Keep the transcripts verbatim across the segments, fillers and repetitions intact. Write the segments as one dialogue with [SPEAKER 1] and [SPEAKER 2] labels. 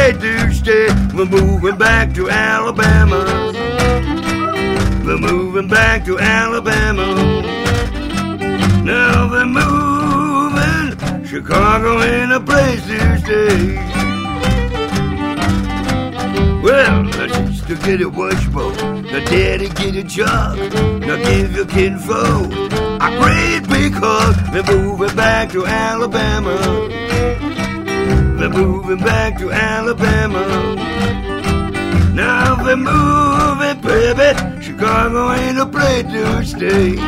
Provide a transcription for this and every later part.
[SPEAKER 1] place to stay. We're moving back to Alabama. We're moving back to Alabama. Now we're moving, Chicago ain't a place to stay. Well, the sister get a washboard, the daddy get a job. Now give your kid food a great big hug. We're moving back to Alabama. We're moving back to Alabama. Now we're moving, baby. Chicago ain't a place to stay.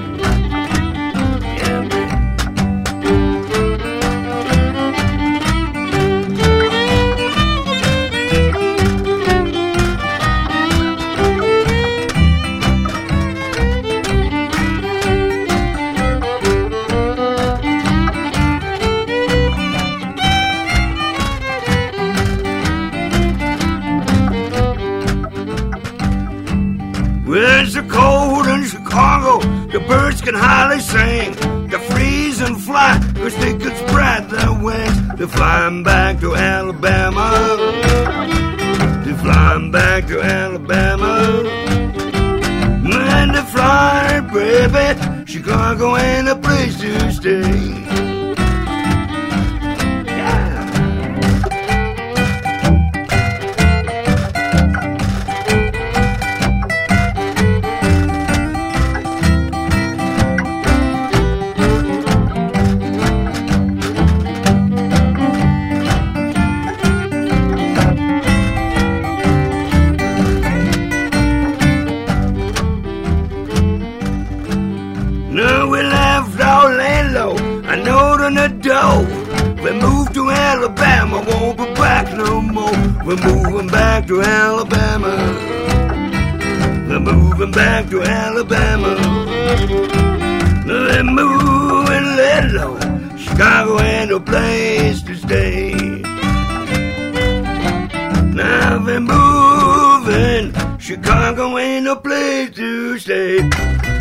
[SPEAKER 1] Well, it's so cold in Chicago, the birds can hardly sing. They freeze and fly, cause they could spread their wings. They're flying back to Alabama. They're flying back to Alabama. Man, they're flying, baby. Chicago ain't a place to stay. No, we left our land low, a note on the door. We moved to Alabama, won't be back no more. We're moving back to Alabama. We're moving back to Alabama. We're moving let low. Chicago ain't no place to stay. Now we're moving, Chicago ain't no place to stay.